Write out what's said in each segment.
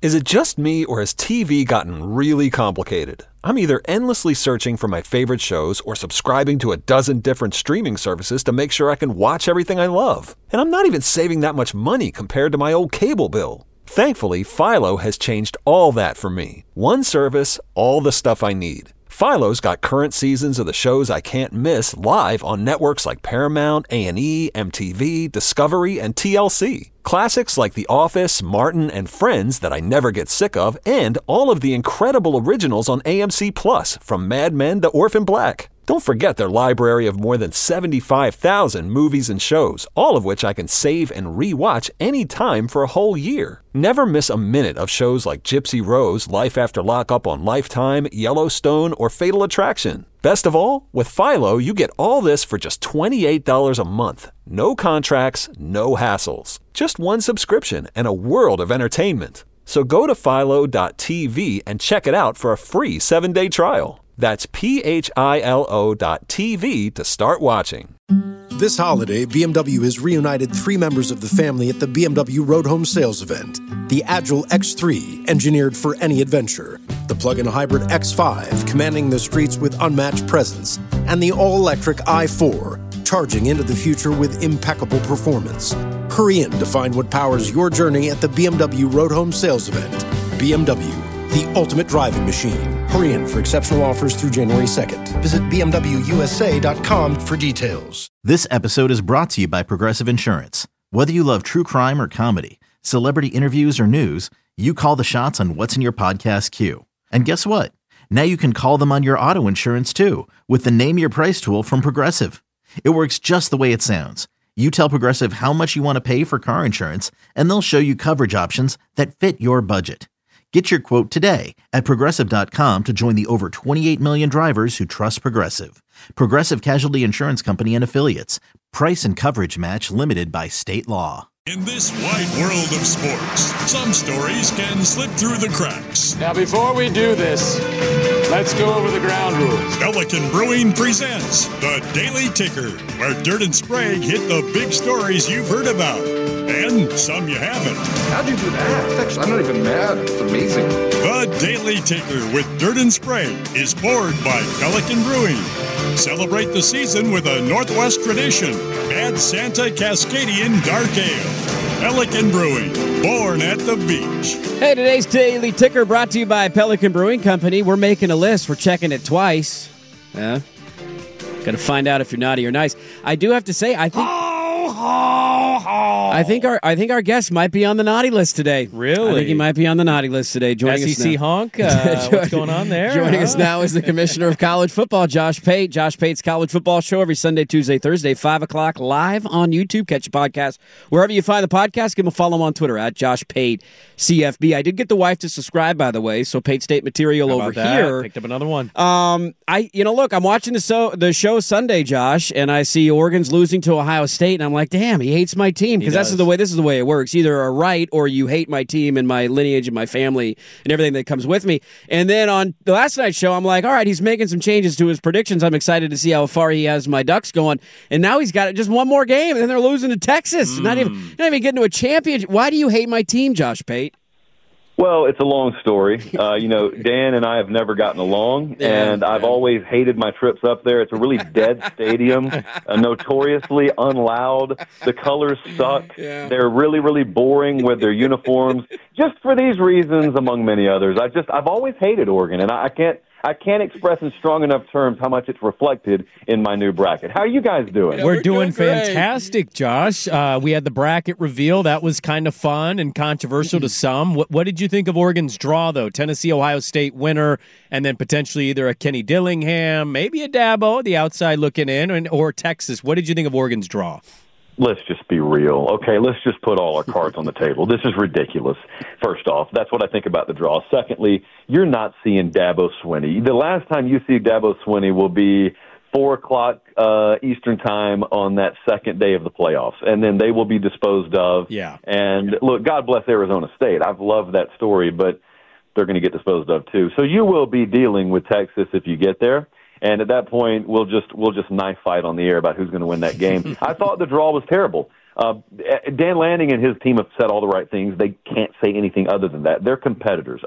Is it just me, or has TV gotten really complicated? I'm either endlessly searching for my favorite shows or subscribing to a dozen different streaming services to make sure I can watch everything I love. And I'm not even saving that much money compared to my old cable bill. Thankfully, Philo has changed all that for me. One service, all the stuff I need. Philo's got current seasons of the shows I can't miss live on networks like Paramount, A&E, MTV, Discovery, and TLC. Classics like The Office, Martin, and Friends that I never get sick of, and all of the incredible originals on AMC+, from Mad Men to Orphan Black. Don't forget their library of more than 75,000 movies and shows, all of which I can save and re-watch anytime for a whole year. Never miss a minute of shows like Gypsy Rose, Life After Lockup on Lifetime, Yellowstone, or Fatal Attraction. Best of all, with Philo, you get all this for just $28 a month. No contracts, no hassles. Just one subscription and a world of entertainment. So go to philo.tv and check it out for a free 7-day trial. That's philo.tv to start watching. This holiday, BMW has reunited 3 members of the family at the BMW Road Home Sales Event. The Agile X3, engineered for any adventure. The plug-in hybrid X5, commanding the streets with unmatched presence. And the all-electric i4, charging into the future with impeccable performance. Hurry in to find what powers your journey at the BMW Road Home Sales Event. BMW, the ultimate driving machine. Hurry in for exceptional offers through January 2nd. Visit BMWUSA.com for details. This episode is brought to you by Progressive Insurance. Whether you love true crime or comedy, celebrity interviews or news, you call the shots on what's in your podcast queue. And guess what? Now you can call them on your auto insurance too with the Name Your Price tool from Progressive. It works just the way it sounds. You tell Progressive how much you want to pay for car insurance, and they'll show you coverage options that fit your budget. Get your quote today at Progressive.com to join the over 28 million drivers who trust Progressive. Progressive Casualty Insurance Company and Affiliates. Price and coverage match limited by state law. In this wide world of sports, some stories can slip through the cracks. Now, before we do this, let's go over the ground rules. Pelican Brewing presents The Daily Ticker, where Dirt and Sprague hit the big stories you've heard about, and some you haven't. How'd you do that? Actually, I'm not even mad. It's amazing. The Daily Ticker with Dirt and Sprague is poured by Pelican Brewing. Celebrate the season with a Northwest tradition. Add Santa Cascadian Dark Ale. Pelican Brewing, born at the beach. Hey, today's Daily Ticker brought to you by Pelican Brewing Company. We're making a list. We're checking it twice. Got to find out if you're naughty or nice. I do have to say, I think our guest might be on the naughty list today. Really? I think he might be on the naughty list today. Joining us now. SEC honk? What's going on there? Joining us now is the Commissioner of College Football, Josh Pate. Josh Pate's College Football Show every Sunday, Tuesday, Thursday, 5 o'clock, live on YouTube. Catch a podcast wherever you find the podcast. Give him a follow on Twitter at Josh Pate CFB. I did get the wife to subscribe, by the way, so Pate State material over here. Picked up another one. Look, I'm watching the show Sunday, Josh, and I see Oregon's losing to Ohio State, and I'm like, damn, he hates my team, because this is the way it works. Either a right or you hate my team and my lineage and my family and everything that comes with me. And then on the last night's show, I'm like, all right, he's making some changes to his predictions. I'm excited to see how far he has my Ducks going. And now he's got just one more game, and then they're losing to Texas. Not even getting to a championship. Why do you hate my team, Josh Pate? Well, it's a long story. Dan and I have never gotten along, and I've always hated my trips up there. It's a really dead stadium, notoriously unloud. The colors suck. Yeah. They're really, really boring with their uniforms. Just for these reasons, among many others, I've always hated Oregon, and I can't express in strong enough terms how much it's reflected in my new bracket. How are you guys doing? We're doing fantastic, Josh. We had the bracket reveal. That was kind of fun and controversial to some. What did you think of Oregon's draw, though? Tennessee, Ohio State winner, and then potentially either a Kenny Dillingham, maybe a Dabo, the outside looking in, or Texas. What did you think of Oregon's draw? Let's just be real. Okay, let's just put all our cards on the table. This is ridiculous. First off, that's what I think about the draw. Secondly, you're not seeing Dabo Swinney. The last time you see Dabo Swinney will be 4 o'clock Eastern time on that second day of the playoffs, and then they will be disposed of. Yeah. And look, God bless Arizona State. I've loved that story, but they're going to get disposed of too. So you will be dealing with Texas if you get there. And at that point, we'll just knife fight on the air about who's going to win that game. I thought the draw was terrible. Dan Lanning and his team have said all the right things. They can't say anything other than that. They're competitors.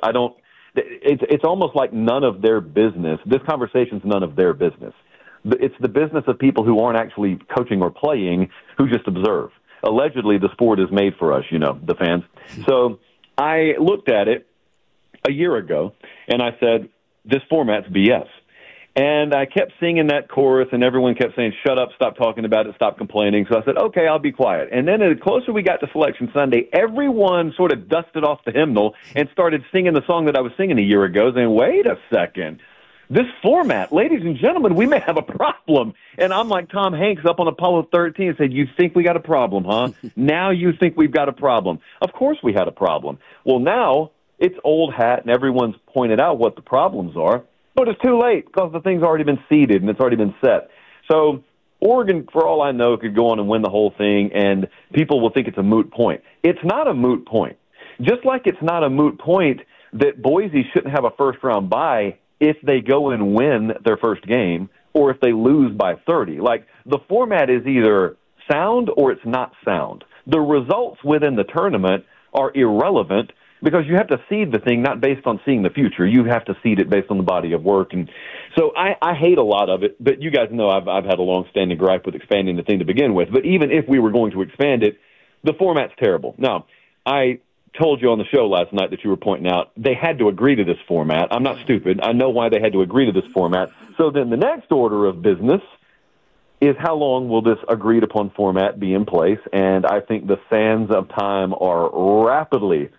It's almost like none of their business. This conversation's none of their business. It's the business of people who aren't actually coaching or playing, who just observe. Allegedly, the sport is made for us, the fans. So I looked at it a year ago, and I said, this format's BS. And I kept singing that chorus, and everyone kept saying, shut up, stop talking about it, stop complaining. So I said, okay, I'll be quiet. And then the closer we got to Selection Sunday, everyone sort of dusted off the hymnal and started singing the song that I was singing a year ago, saying, wait a second. This format, ladies and gentlemen, we may have a problem. And I'm like Tom Hanks up on Apollo 13 and said, you think we got a problem, huh? Now you think we've got a problem. Of course we had a problem. Well, now it's old hat, and everyone's pointed out what the problems are. But it's too late because the thing's already been seeded and it's already been set. So Oregon, for all I know, could go on and win the whole thing, and people will think it's a moot point. It's not a moot point. Just like it's not a moot point that Boise shouldn't have a first-round bye if they go and win their first game or if they lose by 30. Like, the format is either sound or it's not sound. The results within the tournament are irrelevant because you have to seed the thing not based on seeing the future. You have to seed it based on the body of work. And so I hate a lot of it, but you guys know I've had a long-standing gripe with expanding the thing to begin with. But even if we were going to expand it, the format's terrible. Now, I told you on the show last night that you were pointing out they had to agree to this format. I'm not stupid. I know why they had to agree to this format. So then the next order of business is how long will this agreed-upon format be in place? And I think the sands of time are rapidly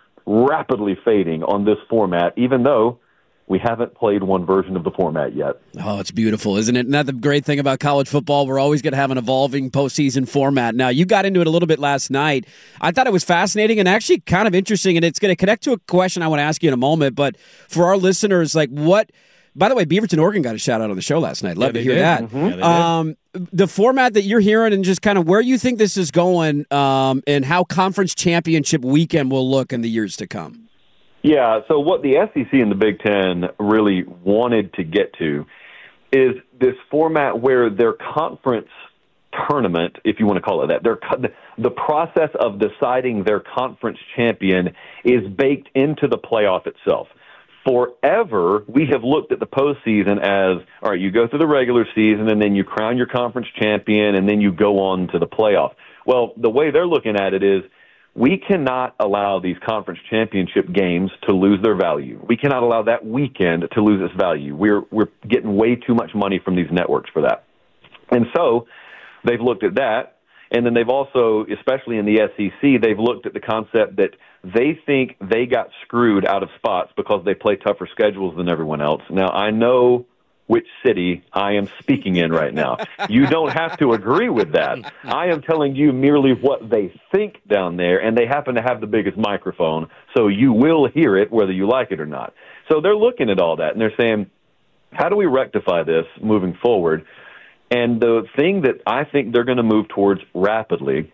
fading on this format, even though we haven't played one version of the format yet. Oh, it's beautiful, isn't it? And that's the great thing about college football. We're always going to have an evolving postseason format. Now, you got into it a little bit last night. I thought it was fascinating and actually kind of interesting, and it's going to connect to a question I want to ask you in a moment. But for our listeners, by the way, Beaverton, Oregon got a shout-out on the show last night. Love to hear that. Mm-hmm. Yeah, the format that you're hearing and just kind of where you think this is going and how conference championship weekend will look in the years to come. Yeah, so what the SEC and the Big Ten really wanted to get to is this format where their conference tournament, if you want to call it that, the process of deciding their conference champion is baked into the playoff itself. Forever, we have looked at the postseason as, all right, you go through the regular season, and then you crown your conference champion, and then you go on to the playoff. Well, the way they're looking at it is we cannot allow these conference championship games to lose their value. We cannot allow that weekend to lose its value. We're getting way too much money from these networks for that. And so they've looked at that. And then they've also, especially in the SEC, they've looked at the concept that they think they got screwed out of spots because they play tougher schedules than everyone else. Now, I know which city I am speaking in right now. You don't have to agree with that. I am telling you merely what they think down there, and they happen to have the biggest microphone, so you will hear it whether you like it or not. So they're looking at all that, and they're saying, how do we rectify this moving forward? And the thing that I think they're going to move towards rapidly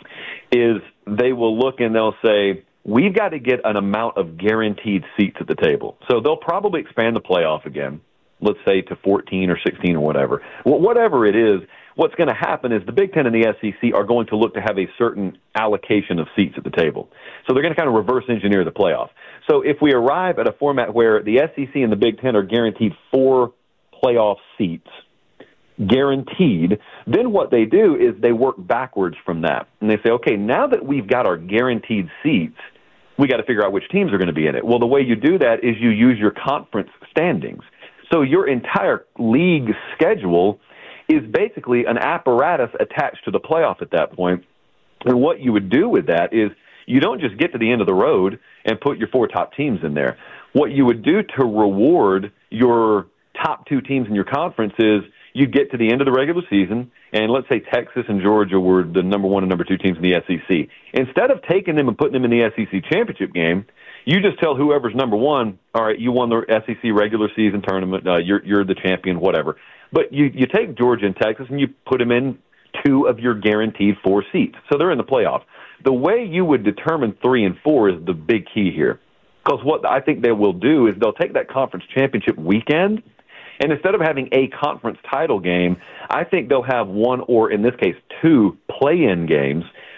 is they will look and they'll say, we've got to get an amount of guaranteed seats at the table. So they'll probably expand the playoff again, let's say to 14 or 16 or whatever. Well, whatever it is, what's going to happen is the Big Ten and the SEC are going to look to have a certain allocation of seats at the table. So they're going to kind of reverse engineer the playoff. So if we arrive at a format where the SEC and the Big Ten are guaranteed 4 playoff seats, guaranteed, then what they do is they work backwards from that. And they say, okay, now that we've got our guaranteed seats, we got to figure out which teams are going to be in it. Well, the way you do that is you use your conference standings. So your entire league schedule is basically an apparatus attached to the playoff at that point. And what you would do with that is you don't just get to the end of the road and put your 4 top teams in there. What you would do to reward your top 2 teams in your conference is you get to the end of the regular season, and let's say Texas and Georgia were the number 1 and number 2 teams in the SEC. Instead of taking them and putting them in the SEC championship game, you just tell whoever's number 1, all right, you won the SEC regular season tournament, you're the champion, whatever. But you take Georgia and Texas and you put them in 2 of your guaranteed 4 seats. So they're in the playoff. The way you would determine 3 and 4 is the big key here. Because what I think they will do is they'll take that conference championship weekend, and instead of having a conference title game, I think they'll have 1 or, in this case, 2 play-in games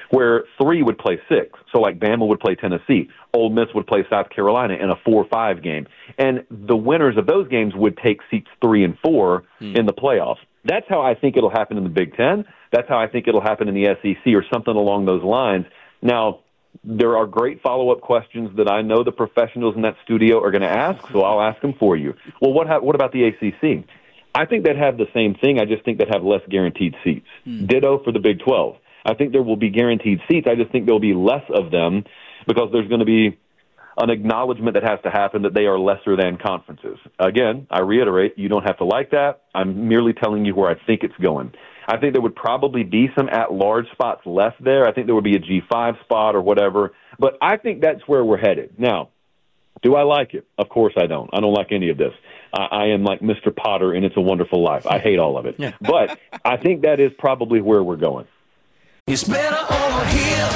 where 3 would play 6. So like Bama would play Tennessee. Ole Miss would play South Carolina in a 4-5 game. And the winners of those games would take seats 3 and 4 in the playoffs. That's how I think it'll happen in the Big Ten. That's how I think it'll happen in the SEC or something along those lines. Now, there are great follow-up questions that I know the professionals in that studio are going to ask, so I'll ask them for you. Well, what about the ACC? I think they'd have the same thing. I just think they'd have less guaranteed seats. Ditto for the Big 12. I think there will be guaranteed seats. I just think there will be less of them because there's going to be an acknowledgement that has to happen that they are lesser than conferences. Again, I reiterate, you don't have to like that. I'm merely telling you where I think it's going. I think there would probably be some at-large spots left there. I think there would be a G5 spot or whatever. But I think that's where we're headed. Now, do I like it? Of course I don't. I don't like any of this. I am like Mr. Potter in It's a Wonderful Life. I hate all of it. Yeah. But I think that is probably where we're going. It's better over here.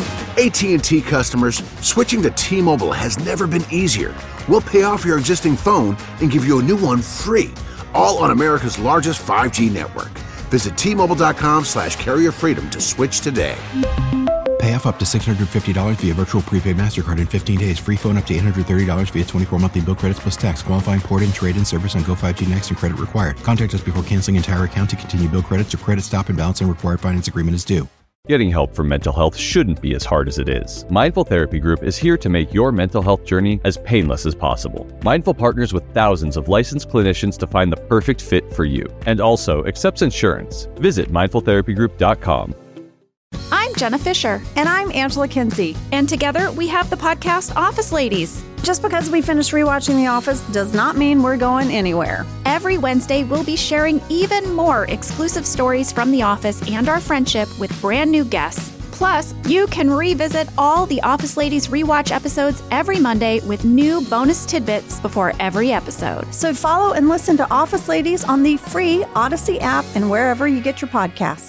AT&T customers, switching to T-Mobile has never been easier. We'll pay off your existing phone and give you a new one free, all on America's largest 5G network. Visit T-Mobile.com/carrierfreedom to switch today. Pay off up to $650 via virtual prepaid MasterCard in 15 days. Free phone up to $830 via 24 monthly bill credits plus tax. Qualifying port and trade-in service on Go5G Next and credit required. Contact us before canceling entire account to continue bill credits or credit stop and balance on required finance agreement is due. Getting help for mental health shouldn't be as hard as it is. Mindful Therapy Group is here to make your mental health journey as painless as possible. Mindful partners with thousands of licensed clinicians to find the perfect fit for you, and also accepts insurance. Visit mindfultherapygroup.com. I'm Jenna Fisher. And I'm Angela Kinsey. And together we have the podcast Office Ladies. Just because we finished rewatching The Office does not mean we're going anywhere. Every Wednesday, we'll be sharing even more exclusive stories from The Office and our friendship with brand new guests. Plus, you can revisit all the Office Ladies rewatch episodes every Monday with new bonus tidbits before every episode. So follow and listen to Office Ladies on the free Odyssey app and wherever you get your podcasts.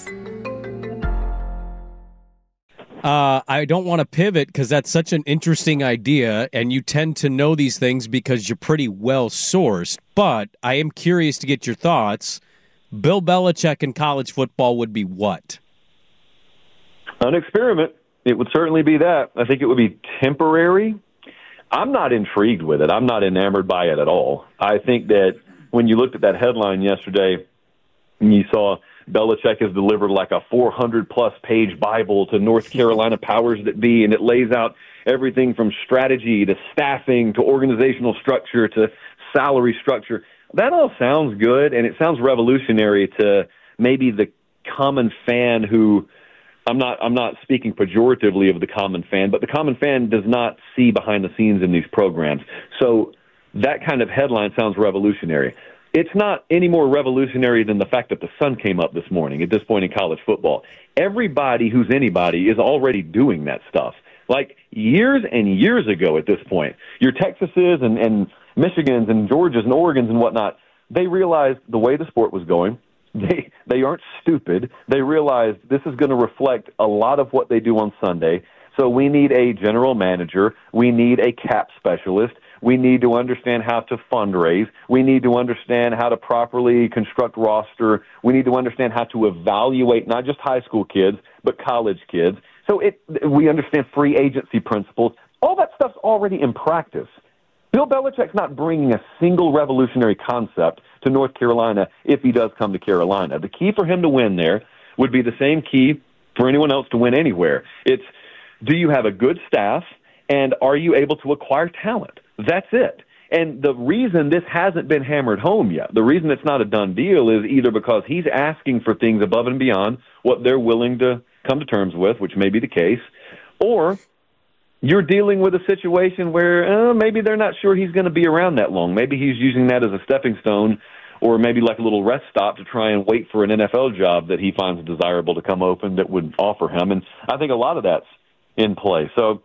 I don't want to pivot because that's such an interesting idea, and you tend to know these things because you're pretty well sourced. But I am curious to get your thoughts. Bill Belichick in college football would be what? An experiment. It would certainly be that. I think it would be temporary. I'm not intrigued with it. I'm not enamored by it at all. I think that when you looked at that headline yesterday and you saw Belichick has delivered like a 400-plus page Bible to North Carolina powers that be, and it lays out everything from strategy to staffing to organizational structure to salary structure. That all sounds good, and it sounds revolutionary to maybe the common fan who I'm not speaking pejoratively of the common fan, but the common fan does not see behind the scenes in these programs. So that kind of headline sounds revolutionary. It's not any more revolutionary than the fact that the sun came up this morning at this point in college football. Everybody who's anybody is already doing that stuff. Like years and years ago at this point, your Texases and Michigans and Georgias and Oregons and whatnot, they realized the way the sport was going. They aren't stupid. They realized this is going to reflect a lot of what they do on Sunday. So we need a general manager. We need a cap specialist. We need to understand how to fundraise. We need to understand how to properly construct roster. We need to understand how to evaluate not just high school kids, but college kids. So we understand free agency principles. All that stuff's already in practice. Bill Belichick's not bringing a single revolutionary concept to North Carolina if he does come to Carolina. The key for him to win there would be the same key for anyone else to win anywhere. It's, do you have a good staff, and are you able to acquire talent? That's it. And the reason this hasn't been hammered home yet, the reason it's not a done deal is either because he's asking for things above and beyond what they're willing to come to terms with, which may be the case, or you're dealing with a situation where maybe they're not sure he's going to be around that long. Maybe he's using that as a stepping stone or maybe like a little rest stop to try and wait for an NFL job that he finds desirable to come open that would offer him. And I think a lot of that's in play. So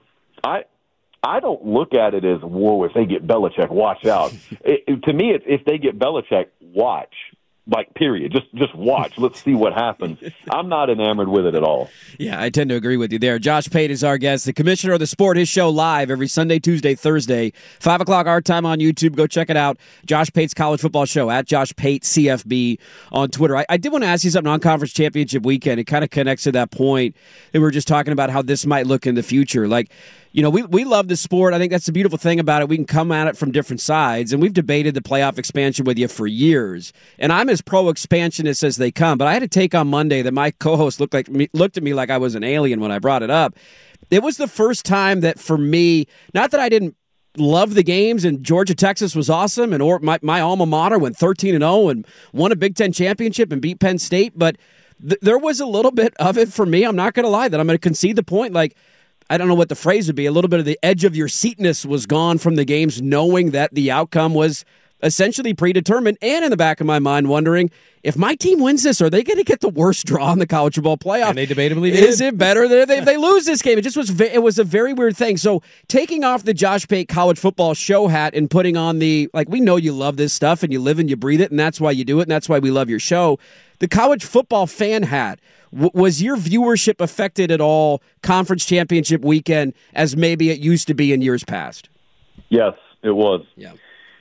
I don't look at it as, whoa, if they get Belichick, watch out. To me, if they get Belichick, watch. Like, period. Just watch. Let's see what happens. I'm not enamored with it at all. Yeah, I tend to agree with you there. Josh Pate is our guest, the commissioner of the sport. His show live every Sunday, Tuesday, Thursday, 5 o'clock our time on YouTube. Go check it out. Josh Pate's College Football Show, at Josh Pate CFB on Twitter. I did want to ask you something on Conference Championship Weekend. It kind of connects to that point that we were just talking about how this might look in the future. Like, you know, we love the sport. I think that's the beautiful thing about it. We can come at it from different sides, and we've debated the playoff expansion with you for years. And I'm as pro-expansionist as they come, but I had a take on Monday that my co-host looked at me like I was an alien when I brought it up. It was the first time that for me, not that I didn't love the games, and Georgia Texas was awesome, and my alma mater went 13-0 and won a Big Ten championship and beat Penn State, but there was a little bit of it for me. I'm not going to lie that I'm going to concede the point. Like, I don't know what the phrase would be. A little bit of the edge of your seatness was gone from the games, knowing that the outcome was essentially predetermined, and in the back of my mind wondering, if my team wins this, are they going to get the worst draw in the college football playoff? And they debatably did. Is it better if they lose this game? It was a very weird thing. So taking off the Josh Pate College Football Show hat and putting on we know you love this stuff and you live and you breathe it, and that's why you do it, and that's why we love your show. The college football fan hat, was your viewership affected at all Conference Championship Weekend as maybe it used to be in years past? Yes, it was. Yeah.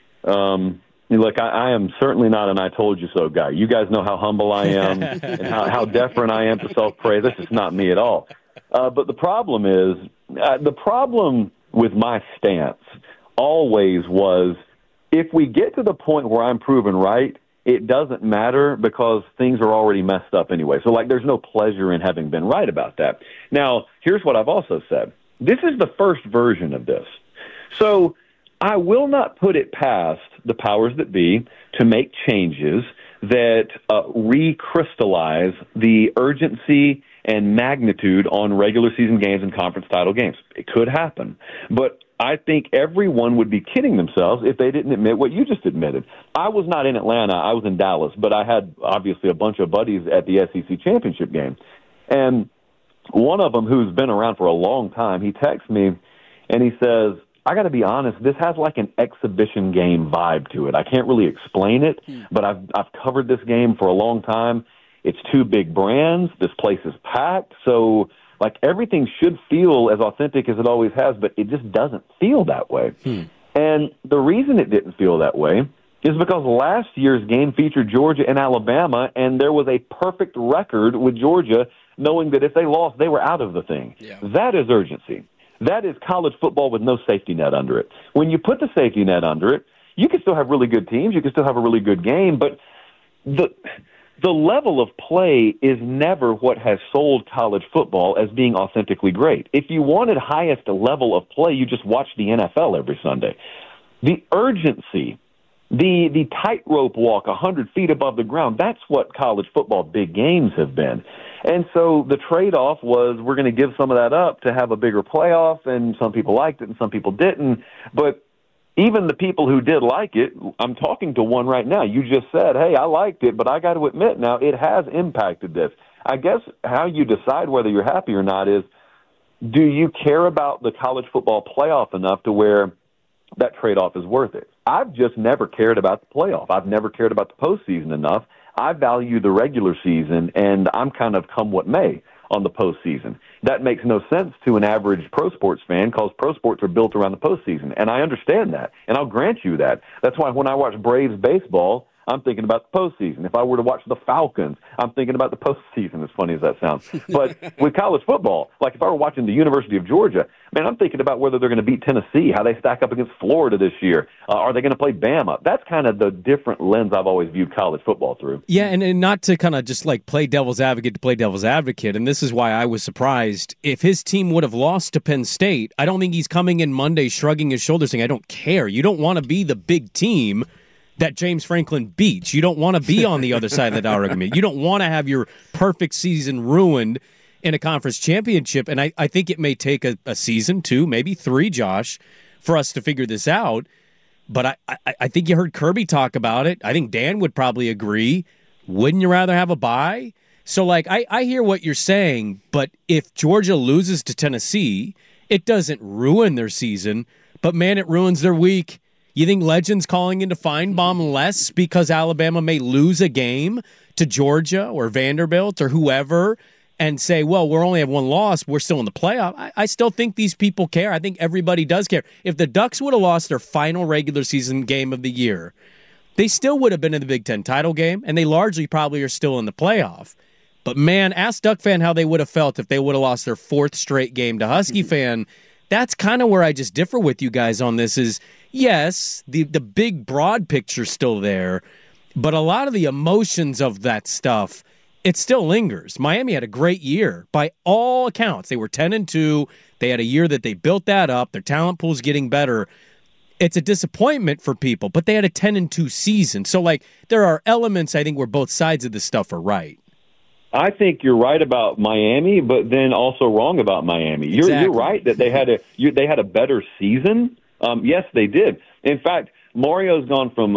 Look, I am certainly not an I told you so guy. You guys know how humble I am and how deferent I am to self-praise. This is not me at all. But the problem is, the problem with my stance always was, if we get to the point where I'm proven right, it doesn't matter because things are already messed up anyway. So, there's no pleasure in having been right about that. Now, here's what I've also said. This is the first version of this. So I will not put it past the powers that be to make changes that recrystallize the urgency and magnitude on regular season games and conference title games. It could happen. But I think everyone would be kidding themselves if they didn't admit what you just admitted. I was not in Atlanta. I was in Dallas, but I had obviously a bunch of buddies at the SEC championship game. And one of them, who's been around for a long time, he texts me and he says, I got to be honest, this has like an exhibition game vibe to it. I can't really explain it, but I've covered this game for a long time. It's two big brands. This place is packed. So, everything should feel as authentic as it always has, but it just doesn't feel that way. And the reason it didn't feel that way is because last year's game featured Georgia and Alabama, and there was a perfect record with Georgia, knowing that if they lost, they were out of the thing. Yeah. That is urgency. That is college football with no safety net under it. When you put the safety net under it, you can still have really good teams. You can still have a really good game, but the level of play is never what has sold college football as being authentically great. If you wanted highest level of play, you just watch the NFL every Sunday. The urgency, the tightrope walk 100 feet above the ground, that's what college football big games have been. And so the trade-off was, we're going to give some of that up to have a bigger playoff, and some people liked it and some people didn't. But even the people who did like it, I'm talking to one right now. You just said, hey, I liked it, but I got to admit now it has impacted this. I guess how you decide whether you're happy or not is, do you care about the college football playoff enough to where that trade-off is worth it? I've just never cared about the playoff. I've never cared about the postseason enough. I value the regular season, and I'm kind of come what may on the postseason. That makes no sense to an average pro sports fan because pro sports are built around the postseason, and I understand that, and I'll grant you that. That's why when I watch Braves baseball, I'm thinking about the postseason. If I were to watch the Falcons, I'm thinking about the postseason, as funny as that sounds. But with college football, if I were watching the University of Georgia, man, I'm thinking about whether they're going to beat Tennessee, how they stack up against Florida this year. Are they going to play Bama? That's kind of the different lens I've always viewed college football through. Yeah, and not to kind of just play devil's advocate to play devil's advocate, and this is why I was surprised. If his team would have lost to Penn State, I don't think he's coming in Monday shrugging his shoulders saying, I don't care. You don't want to be the big team that James Franklin beats. You don't want to be on the other side of the dollar argument. You don't want to have your perfect season ruined in a conference championship. And I think it may take a season, 2, maybe 3, Josh, for us to figure this out. But I think you heard Kirby talk about it. I think Dan would probably agree. Wouldn't you rather have a bye? So, I hear what you're saying, but if Georgia loses to Tennessee, it doesn't ruin their season, but, man, it ruins their week. You think Legends calling into Feinbaum less because Alabama may lose a game to Georgia or Vanderbilt or whoever and say, well, we only have one loss, we're still in the playoff? I still think these people care. I think everybody does care. If the Ducks would have lost their final regular season game of the year, they still would have been in the Big Ten title game, and they largely probably are still in the playoff. But, man, ask Duck fan how they would have felt if they would have lost their fourth straight game to Husky fan. That's kind of where I just differ with you guys on this is, yes, the big broad picture's still there, but a lot of the emotions of that stuff, it still lingers. Miami had a great year by all accounts. They were 10-2. They had a year that they built that up. Their talent pool's getting better. It's a disappointment for people, but they had a 10-2 season. So, there are elements, I think, where both sides of this stuff are right. I think you're right about Miami, but then also wrong about Miami. Exactly. You're right that they had a better season. Yes, they did. In fact, Mario's gone from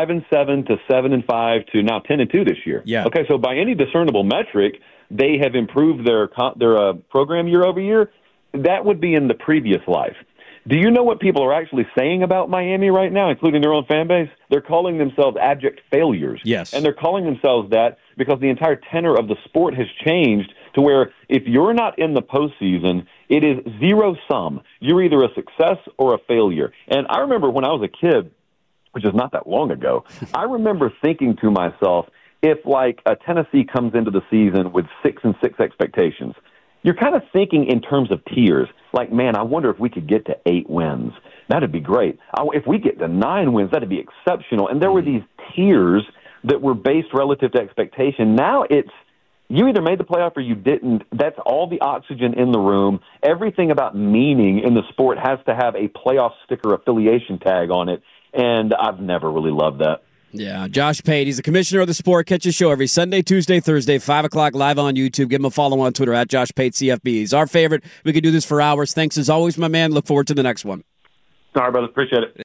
5-7 to 7-5 to now 10-2 this year. Yeah. Okay, so by any discernible metric, they have improved their program year over year. That would be in the previous life. Do you know what people are actually saying about Miami right now, including their own fan base? They're calling themselves abject failures. Yes. And they're calling themselves that because the entire tenor of the sport has changed to where if you're not in the postseason, it is zero sum. You're either a success or a failure. And I remember when I was a kid, which is not that long ago, I remember thinking to myself, if a Tennessee comes into the season with 6-6 expectations, you're kind of thinking in terms of tiers. Man, I wonder if we could get to 8 wins. That'd be great. If we get to 9 wins, that'd be exceptional. And there were these tiers that were based relative to expectation. Now it's you either made the playoff or you didn't. That's all the oxygen in the room. Everything about meaning in the sport has to have a playoff sticker affiliation tag on it, and I've never really loved that. Yeah, Josh Pate, he's the commissioner of the sport. Catch his show every Sunday, Tuesday, Thursday, 5 o'clock live on YouTube. Give him a follow on Twitter at Josh Pate CFB. He's our favorite. We could do this for hours. Thanks as always, my man. Look forward to the next one. All right, brother. Appreciate it.